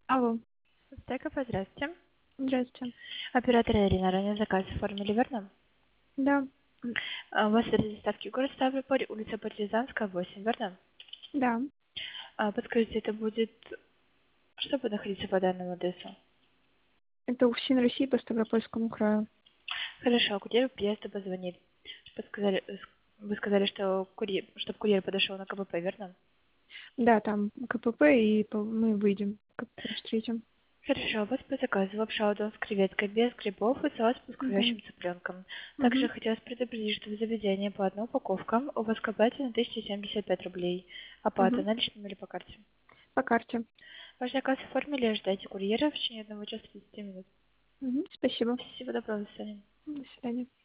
Алло, Так, здравствуйте. здравствуйте. Оператор Ирина, ранее заказ оформили, верно? Да, У вас адрес доставки город Ставрополь, улица Партизанская, 8, верно? да. Подскажите, это будет, чтобы находиться по данному адресу? Это УФСИН России по Ставропольскому краю. Хорошо, курьер приезда позвонит. Подсказали, вы сказали, что чтобы курьер подошел на КПП, верно? Да, там КПП, и мы выйдем, КПП встретим. Хорошо, у вас по заказу лапша удон с креветкой без грибов и соус с Да. курящим цыпленком. Также Угу. хотелось предупредить, что в заведении по одной упаковкам у вас к оплате на 1075 рублей. Оплата Угу. наличными или по карте? По карте. Ваш заказ оформили, ждайте курьера в течение 1 часа 30 минут. Угу. Спасибо. Всего доброго, до свидания. До свидания.